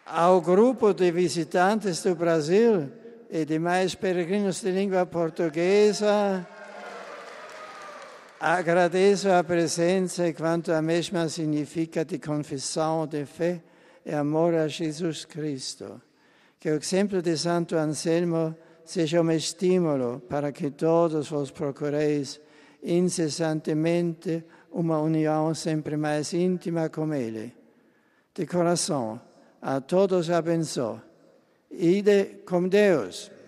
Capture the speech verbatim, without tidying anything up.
Ao grupo de visitantes do Brasil e demais peregrinos de língua portuguesa, agradeço a presença e quanto a mesma significa de confissão de fé e amor a Jesus Cristo. Que o exemplo de Santo Anselmo seja um estímulo para que todos vos procureis incessantemente uma união sempre mais íntima com Ele. De coração, a todos abençoe. Ide com Deus.